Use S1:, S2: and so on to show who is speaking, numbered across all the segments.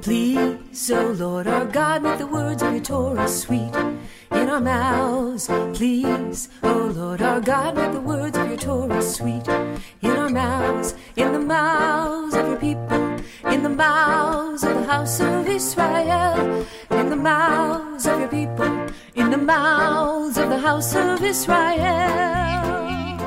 S1: Please, O Lord our God, make the words of your Torah sweet in our mouths. Please, O Lord our God, make the words of your Torah sweet in our mouths, in the mouths of your people, in the mouths of the house of Israel, in the mouths of your people, in the mouths of the house of Israel.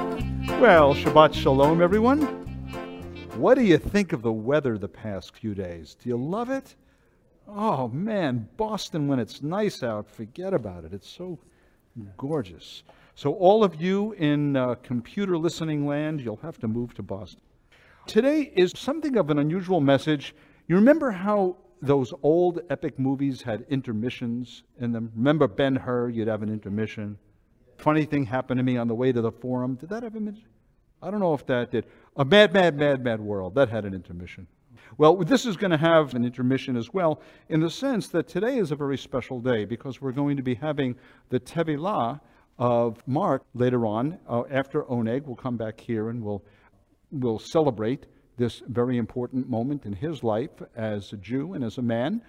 S2: Well, Shabbat Shalom, everyone. What do you think of the weather the past few days? Do you love it? Oh, man, Boston, when it's nice out, forget about it. It's so gorgeous. So all of you in computer listening land, you'll have to move to Boston. Today is something of an unusual message. You remember how those old epic movies had intermissions in them? Remember Ben-Hur, you'd have an intermission. Funny thing happened to me on the way to the forum. Did that have an intermission? I don't know if that did. A Mad, Mad, Mad, Mad World. That had an intermission. Well, this is going to have an intermission as well, in the sense that today is a very special day because we're going to be having the Tevilah of Mark later on. After Oneg, we'll come back here and we'll celebrate this very important moment in his life as a Jew and as a man.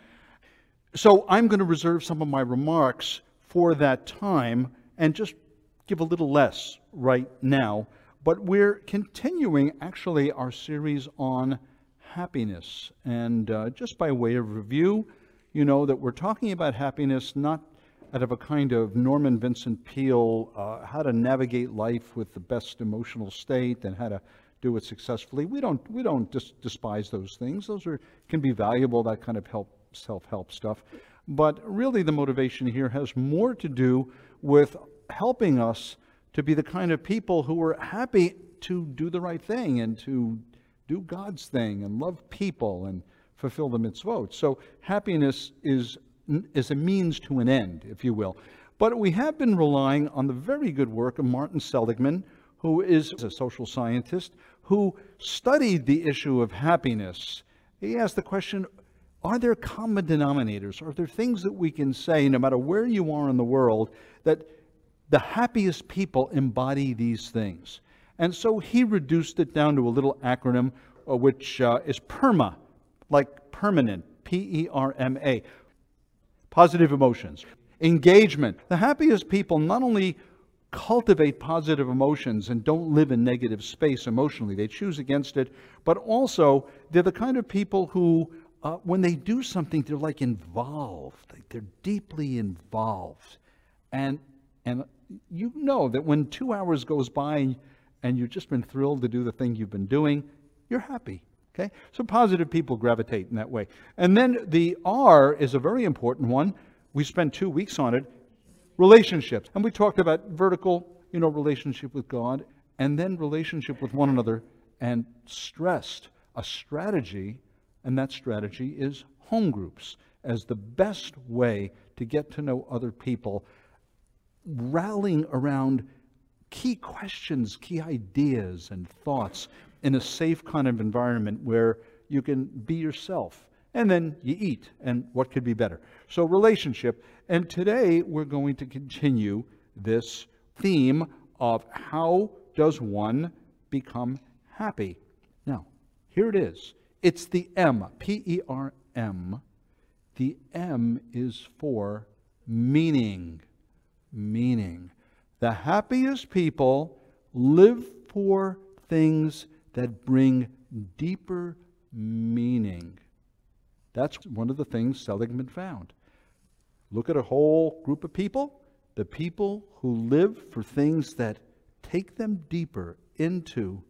S2: So I'm going to reserve some of my remarks for that time and just give a little less right now. But we're continuing, actually, our series on happiness. And just by way of review, you know that we're talking about happiness not out of a kind of Norman Vincent Peale, how to navigate life with the best emotional state and how to do it successfully. We don't just despise those things. Those can be valuable, that kind of self-help stuff. But really the motivation here has more to do with helping us to be the kind of people who are happy to do the right thing and to do God's thing and love people and fulfill the mitzvot. So happiness is a means to an end, if you will. But we have been relying on the very good work of Martin Seligman, who is a social scientist, who studied the issue of happiness. He asked the question, are there common denominators? Are there things that we can say, no matter where you are in the world, that the happiest people embody these things? And so he reduced it down to a little acronym, which is PERMA, like permanent, P-E-R-M-A. Positive emotions. Engagement. The happiest people not only cultivate positive emotions and don't live in negative space emotionally, they choose against it, but also they're the kind of people who, when they do something, they're like involved. They're deeply involved. And you know that when 2 hours goes by and you've just been thrilled to do the thing you've been doing, you're happy. Okay? So positive people gravitate in that way. And then the R is a very important one. We spent 2 weeks on it. Relationships. And we talked about vertical, relationship with God, and then relationship with one another, and stressed a strategy, and that strategy is home groups as the best way to get to know other people, rallying around key questions, key ideas and thoughts in a safe kind of environment where you can be yourself. And then you eat, and what could be better? So relationship. And today we're going to continue this theme of how does one become happy. Now, here it is. It's the M, P-E-R-M. The M is for meaning. Meaning. The happiest people live for things that bring deeper meaning. That's one of the things Seligman found. Look at a whole group of people, the people who live for things that take them deeper into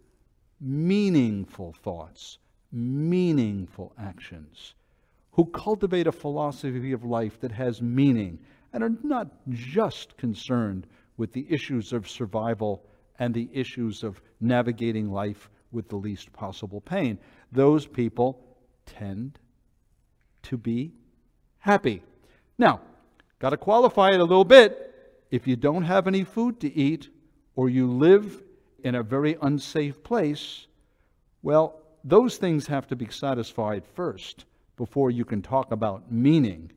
S2: meaningful thoughts, meaningful actions, who cultivate a philosophy of life that has meaning and are not just concerned with the issues of survival and the issues of navigating life with the least possible pain. Those people tend to be happy. Now, got to qualify it a little bit. If you don't have any food to eat, or you live in a very unsafe place, well, those things have to be satisfied first before you can talk about meaning.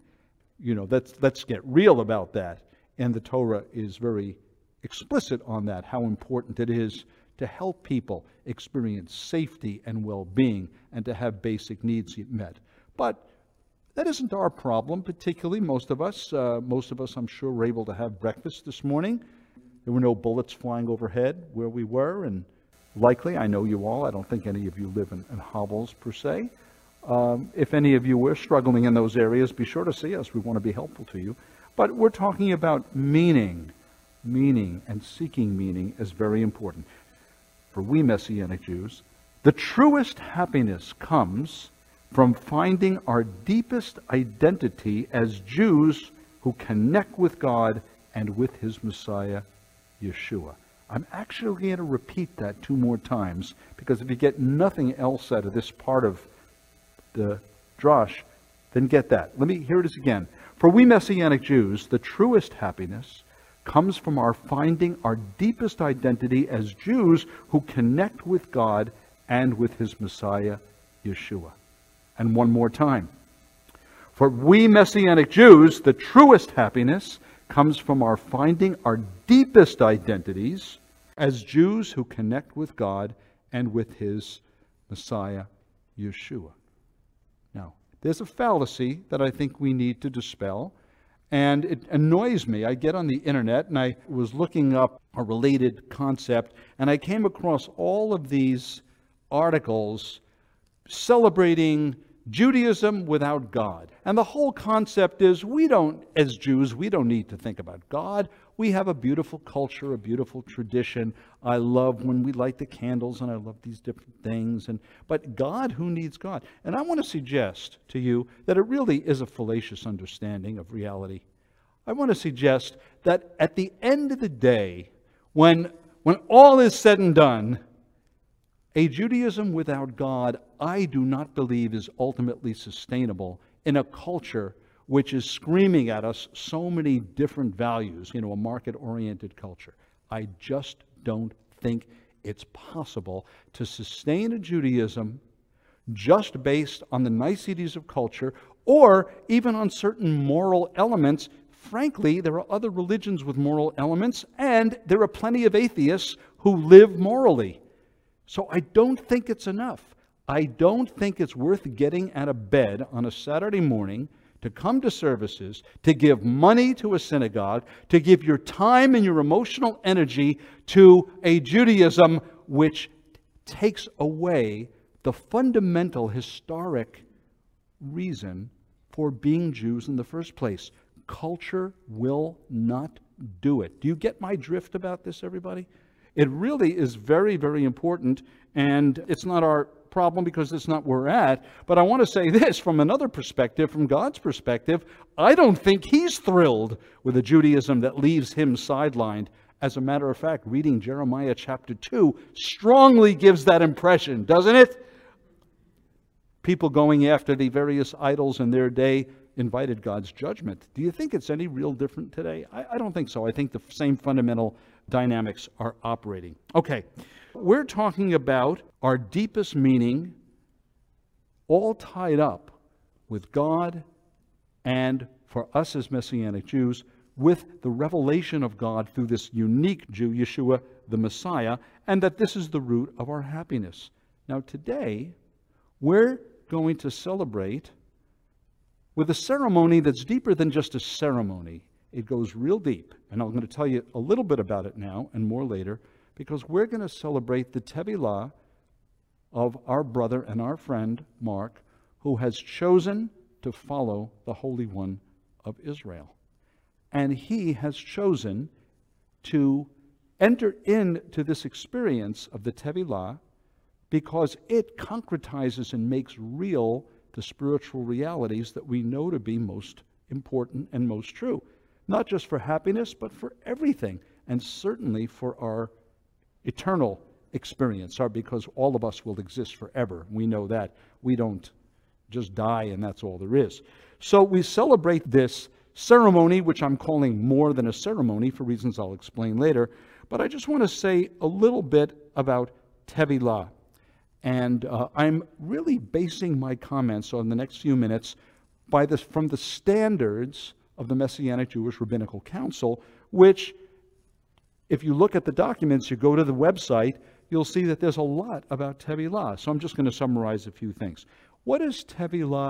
S2: Let's get real about that. And the Torah is very explicit on that, how important it is to help people experience safety and well-being and to have basic needs met. But That isn't our problem, particularly most of us. I'm sure, were able to have breakfast this morning. There were no bullets flying overhead where we were, and likely, I know you all, I don't think any of you live in hovels per se. If any of you were struggling in those areas, be sure to see us. We want to be helpful to you. But we're talking about meaning. Meaning and seeking meaning is very important. For we Messianic Jews, the truest happiness comes from finding our deepest identity as Jews who connect with God and with His Messiah, Yeshua. I'm actually going to repeat that 2 more times, because if you get nothing else out of this part of the drash, then get that. Here it is again. For we Messianic Jews, the truest happiness comes from our finding our deepest identity as Jews who connect with God and with His Messiah, Yeshua. And one more time. For we Messianic Jews, the truest happiness comes from our finding our deepest identities as Jews who connect with God and with His Messiah, Yeshua. Now, there's a fallacy that I think we need to dispel, and it annoys me. I get on the internet, and I was looking up a related concept, and I came across all of these articles celebrating Judaism without God. And the whole concept is as Jews, we don't need to think about God. We have a beautiful culture, a beautiful tradition. I love when we light the candles, and I love these different things. But God, who needs God? And I want to suggest to you that it really is a fallacious understanding of reality. I want to suggest that at the end of the day, when all is said and done, a Judaism without God, I do not believe, is ultimately sustainable in a culture which is screaming at us so many different values, a market-oriented culture. I just don't think it's possible to sustain a Judaism just based on the niceties of culture, or even on certain moral elements. Frankly, there are other religions with moral elements, and there are plenty of atheists who live morally. So I don't think it's enough. I don't think it's worth getting out of bed on a Saturday morning to come to services, to give money to a synagogue, to give your time and your emotional energy to a Judaism which takes away the fundamental historic reason for being Jews in the first place. Culture will not do it. Do you get my drift about this, everybody? It really is very, very important, and it's not our problem because it's not where we're at. But I want to say this from another perspective, from God's perspective. I don't think He's thrilled with a Judaism that leaves Him sidelined. As a matter of fact, reading Jeremiah chapter 2 strongly gives that impression, doesn't it? People going after the various idols in their day invited God's judgment. Do you think it's any real different today? I don't think so. I think the same fundamental dynamics are operating. Okay, we're talking about our deepest meaning, all tied up with God and, for us as Messianic Jews, with the revelation of God through this unique Jew, Yeshua, the Messiah, and that this is the root of our happiness. Now today, we're going to celebrate with a ceremony that's deeper than just a ceremony. It goes real deep, and I'm going to tell you a little bit about it now and more later, because we're going to celebrate the Tevilah of our brother and our friend Mark, who has chosen to follow the Holy One of Israel. And he has chosen to enter into this experience of the Tevilah because it concretizes and makes real the spiritual realities that we know to be most important and most true. Not just for happiness, but for everything, and certainly for our eternal experience, because all of us will exist forever. We know that. We don't just die and that's all there is. So we celebrate this ceremony, which I'm calling more than a ceremony for reasons I'll explain later. But I just want to say a little bit about Tevilah. And I'm really basing my comments on the next few minutes from the standards of the Messianic Jewish Rabbinical Council, which, if you look at the documents, you go to the website, you'll see that there's a lot about Tevilah. So I'm just going to summarize a few things. What does Tevilah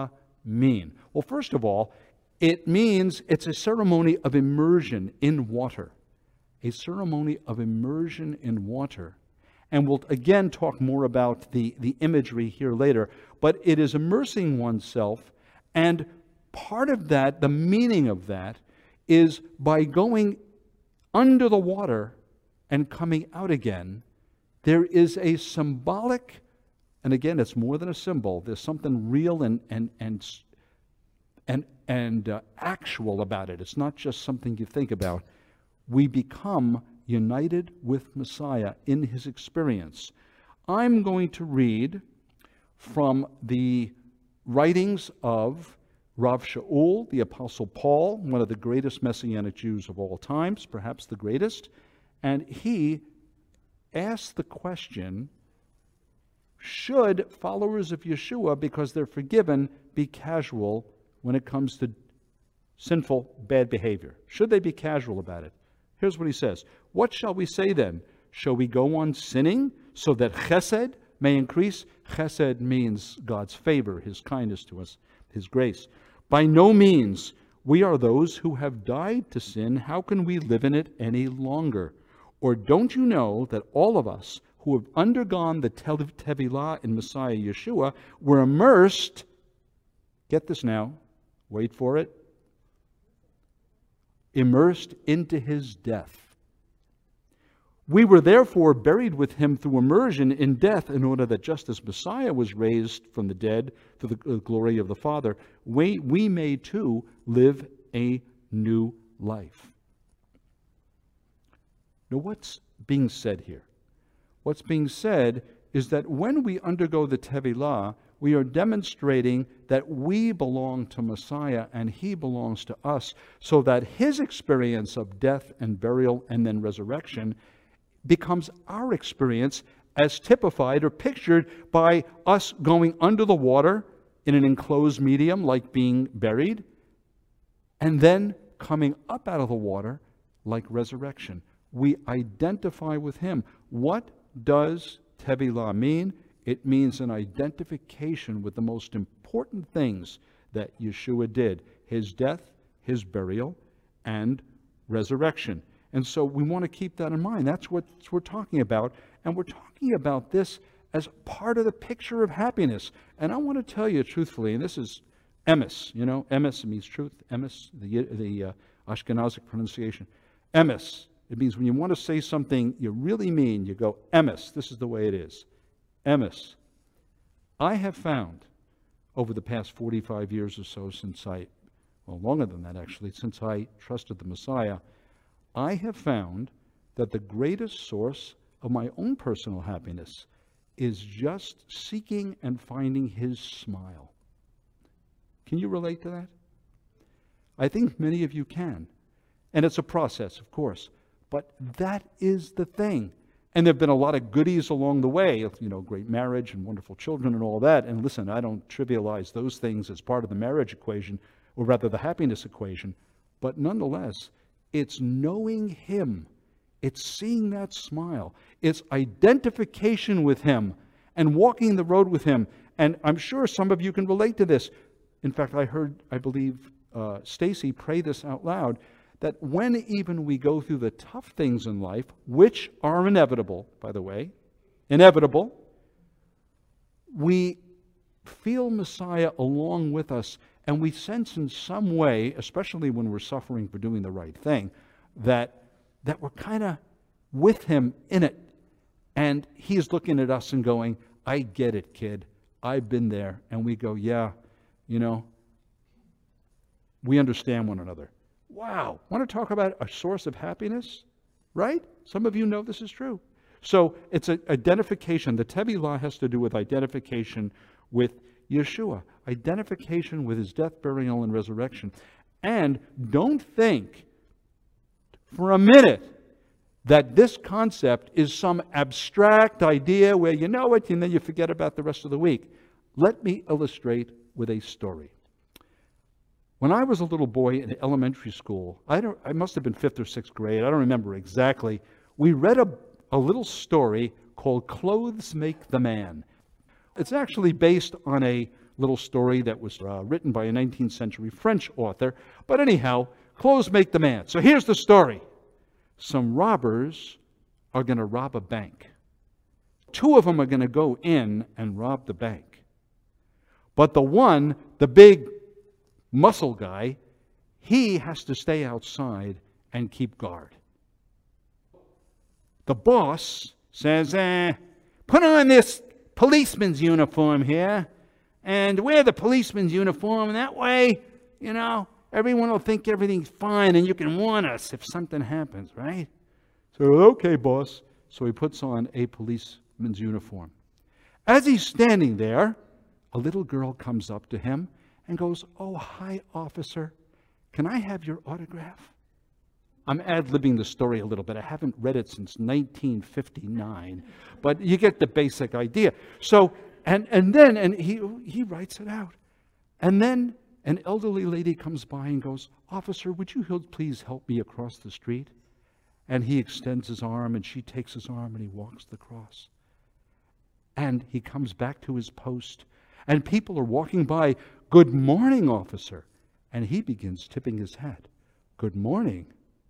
S2: mean? Well, first of all, it means it's a ceremony of immersion in water. A ceremony of immersion in water. And we'll again talk more about the imagery here later. But it is immersing oneself, and part of that, the meaning of that, is by going under the water and coming out again, there is a symbolic, and again, it's more than a symbol. There's something real and actual about it. It's not just something you think about. We become united with Messiah in his experience. I'm going to read from the writings of Rav Shaul, the Apostle Paul, one of the greatest Messianic Jews of all times, perhaps the greatest, and he asked the question, should followers of Yeshua, because they're forgiven, be casual when it comes to sinful, bad behavior? Should they be casual about it? Here's what he says. What shall we say then? Shall we go on sinning so that chesed may increase? Chesed means God's favor, his kindness to us, his grace. By no means. We are those who have died to sin. How can we live in it any longer? Or don't you know that all of us who have undergone the Tevilah in Messiah Yeshua were immersed, get this now, wait for it, immersed into his death. We were therefore buried with him through immersion in death, in order that just as Messiah was raised from the dead through the glory of the Father, we may too live a new life. Now, what's being said here? What's being said is that when we undergo the Tevilah, we are demonstrating that we belong to Messiah and he belongs to us, so that his experience of death and burial and then resurrection becomes our experience, as typified or pictured by us going under the water in an enclosed medium like being buried, and then coming up out of the water like resurrection. We identify with him. What does Tevilah mean? It means an identification with the most important things that Yeshua did: his death, his burial, and resurrection. And so we want to keep that in mind. That's what we're talking about. And we're talking about this as part of the picture of happiness. And I want to tell you truthfully, and this is emes, you know, emes means truth, emes, the Ashkenazic pronunciation. Emes, it means when you want to say something you really mean, you go emes. This is the way it is. Emes. I have found over the past 45 years or so, longer than that actually, since I trusted the Messiah, I have found that the greatest source of my own personal happiness is just seeking and finding his smile. Can you relate to that? I think many of you can. And it's a process, of course. But that is the thing. And there have been a lot of goodies along the way, you know, great marriage and wonderful children and all that. And listen, I don't trivialize those things as part of the marriage equation, or rather the happiness equation. But nonetheless, it's knowing him. It's seeing that smile. It's identification with him and walking the road with him. And I'm sure some of you can relate to this. In fact, I believe Stacy pray this out loud, that when even we go through the tough things in life, which are inevitable, by the way, inevitable, we feel Messiah along with us, and we sense in some way, especially when we're suffering for doing the right thing, that we're kind of with him in it. And he's looking at us and going, I get it, kid. I've been there. And we go, yeah, you know, we understand one another. Wow. Want to talk about a source of happiness? Right? Some of you know this is true. So it's an identification. The Tevilah has to do with identification with Yeshua. Identification with his death, burial, and resurrection. And don't think for a minute that this concept is some abstract idea where you know it and then you forget about the rest of the week. Let me illustrate with a story. When I was a little boy in elementary school, I must have been 5th or 6th grade, I don't remember exactly, we read a little story called Clothes Make the Man. It's actually based on a little story that was written by a 19th century French author. But anyhow, clothes make the man. So here's the story. Some robbers are going to rob a bank. Two of them are going to go in and rob the bank. But the big muscle guy, he has to stay outside and keep guard. The boss says, put on this policeman's uniform here and wear the policeman's uniform, and that way, everyone will think everything's fine and you can warn us if something happens, right? So, okay, boss. So he puts on a policeman's uniform. As he's standing there, a little girl comes up to him and goes, "Oh, hi, officer. Can I have your autograph?" I'm ad-libbing the story a little bit. I haven't read it since 1959, but you get the basic idea. So, and then he writes it out. And then an elderly lady comes by and goes, "Officer, would you please help me across the street?" And he extends his arm, and she takes his arm, and he walks across. And he comes back to his post, and people are walking by. "Good morning, officer." And he begins tipping his hat. "Good morning."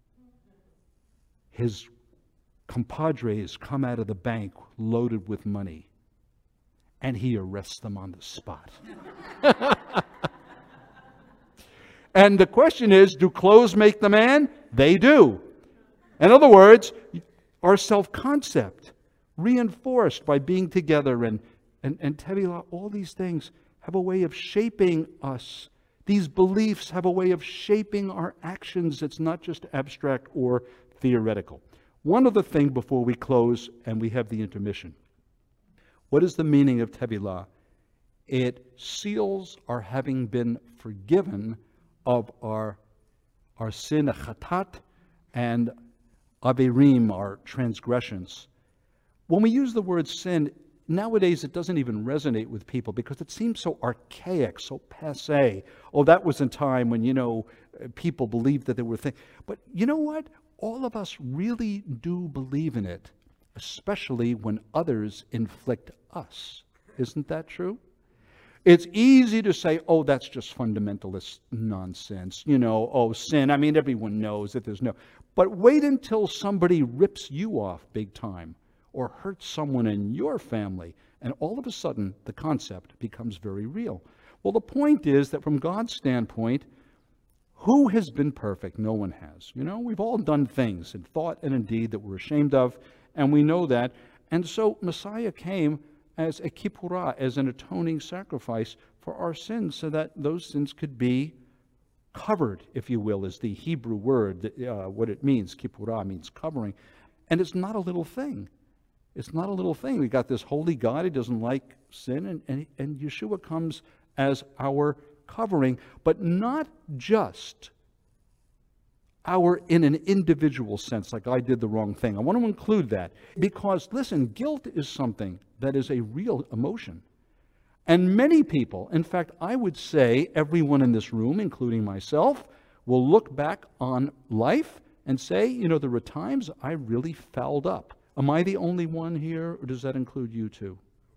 S2: His compadres come out of the bank loaded with money, and he arrests them on the spot. And the question is, do clothes make the man? They do. In other words, our self-concept, reinforced by being together and Tevilah, all these things have a way of shaping us. These beliefs have a way of shaping our actions. It's not just abstract or theoretical. One other thing before we close and we have the intermission. What is the meaning of Tevilah? It seals our having been forgiven of our sin, chatat, and averim, our transgressions. When we use the word sin, nowadays it doesn't even resonate with people because it seems so archaic, so passé. Oh, that was a time when, people believed that there were things. But you know what? All of us really do believe in it, especially when others inflict us. Isn't that true? It's easy to say, oh, that's just fundamentalist nonsense. Sin. I mean, everyone knows that there's no. But wait until somebody rips you off big time or hurts someone in your family, and all of a sudden the concept becomes very real. Well, the point is that from God's standpoint, who has been perfect? No one has. We've all done things in thought and in deed that we're ashamed of, and we know that. And so Messiah came as a kippurah, as an atoning sacrifice for our sins, so that those sins could be covered, if you will, is the Hebrew word. What it means, kippurah means covering. And it's not a little thing. It's not a little thing. We got this holy God. He doesn't like sin, and Yeshua comes as our covering, but not just in an individual sense, like I did the wrong thing. I want to include that because, listen, guilt is something that is a real emotion. And many people, in fact, I would say everyone in this room, including myself, will look back on life and say, there were times I really fouled up. Am I the only one here, or does that include you too?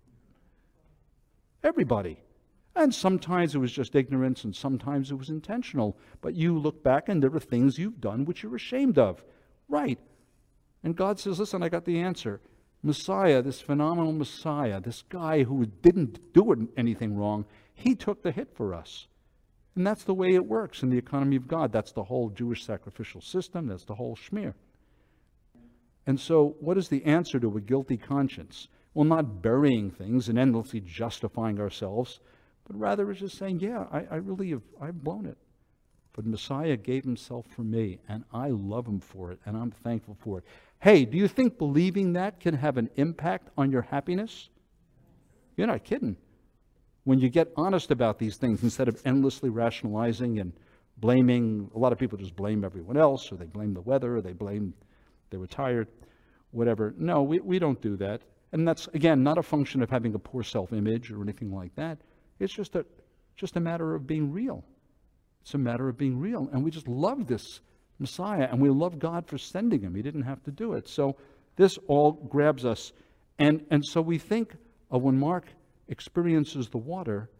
S2: Everybody. And sometimes it was just ignorance, and sometimes it was intentional. But you look back, and there are things you've done which you're ashamed of. Right. And God says, listen, I got the answer. Messiah, this phenomenal Messiah, this guy who didn't do anything wrong, he took the hit for us. And that's the way it works in the economy of God. That's the whole Jewish sacrificial system. That's the whole schmear. And so what is the answer to a guilty conscience? Well, not burying things and endlessly justifying ourselves, but rather it's just saying, yeah, I've blown it. But Messiah gave himself for me, and I love him for it, and I'm thankful for it. Hey, do you think believing that can have an impact on your happiness? You're not kidding. When you get honest about these things, instead of endlessly rationalizing and blaming, a lot of people just blame everyone else, or they blame the weather, or they were tired, whatever. No, we don't do that. And that's, again, not a function of having a poor self-image or anything like that. It's just a matter of being real. It's a matter of being real. And we just love this Messiah, and we love God for sending him. He didn't have to do it. So this all grabs us. And so we think of when Mark experiences the water,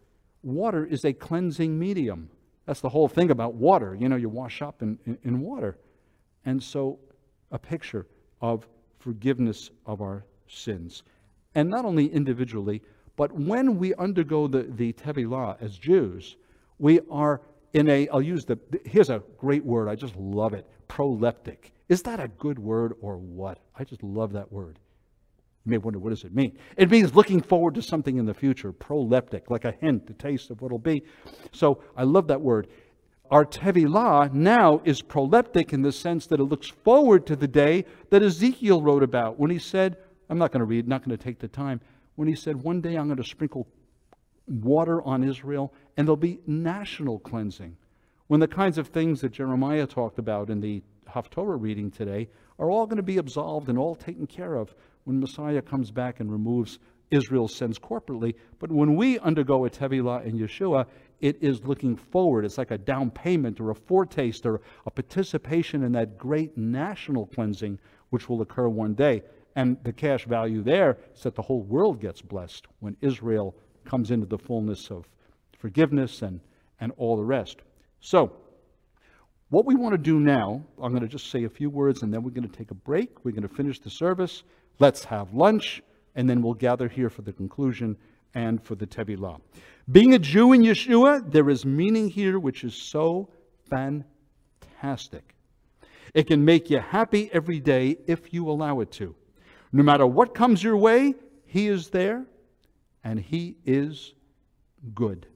S2: water is a cleansing medium. That's the whole thing about water. You wash up in water. And so a picture of forgiveness of our sins. And not only individually, but when we undergo the Tevilah as Jews, we are here's a great word, I just love it, proleptic. Is that a good word or what? I just love that word. You may wonder, what does it mean? It means looking forward to something in the future, proleptic, like a hint, a taste of what will be. So I love that word. Our Tevilah now is proleptic in the sense that it looks forward to the day that Ezekiel wrote about when he said, I'm not going to read, not going to take the time, when he said, one day I'm going to sprinkle water on Israel and there'll be national cleansing. When the kinds of things that Jeremiah talked about in the Haftorah reading today are all going to be absolved and all taken care of when Messiah comes back and removes Israel's sins corporately. But when we undergo a Tevilah in Yeshua, it is looking forward. It's like a down payment or a foretaste or a participation in that great national cleansing which will occur one day. And the cash value there is that the whole world gets blessed when Israel comes into the fullness of forgiveness and all the rest. So, what we want to do now, I'm going to just say a few words and then we're going to take a break. We're going to finish the service. Let's have lunch, and then we'll gather here for the conclusion and for the Tevilah. Being a Jew in Yeshua, there is meaning here which is so fantastic. It can make you happy every day if you allow it to. No matter what comes your way, He is there, and He is good.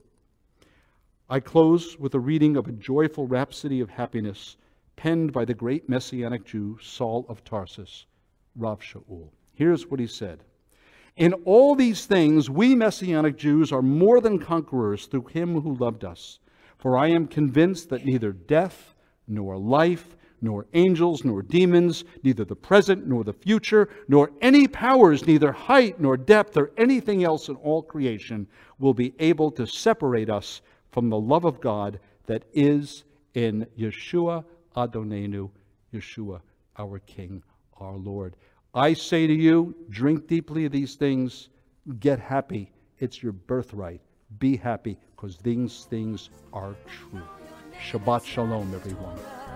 S2: I close with a reading of a joyful rhapsody of happiness penned by the great Messianic Jew, Saul of Tarsus, Rav Shaul. Here's what he said. In all these things, we Messianic Jews are more than conquerors through Him who loved us. For I am convinced that neither death, nor life, nor angels, nor demons, neither the present nor the future, nor any powers, neither height nor depth, or anything else in all creation will be able to separate us from the love of God that is in Yeshua Adonenu, Yeshua our King, our Lord. I say to you, drink deeply of these things, get happy. It's your birthright. Be happy, because these things are true. Shabbat Shalom, everyone.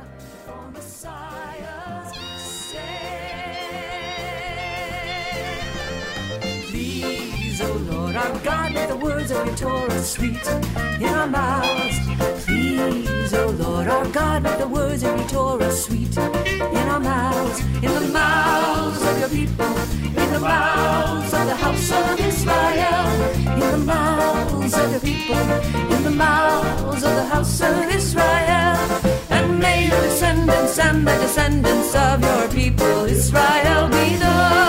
S2: Please, O Lord our God, let the words of your Torah sweet in our mouths. Please, O Lord our God, let the words of your Torah sweet in our mouths, in the mouths of your people, in the mouths of the house of Israel, in the mouths of your people, in the mouths of the house of Israel. And may your descendants and the descendants of your people Israel be the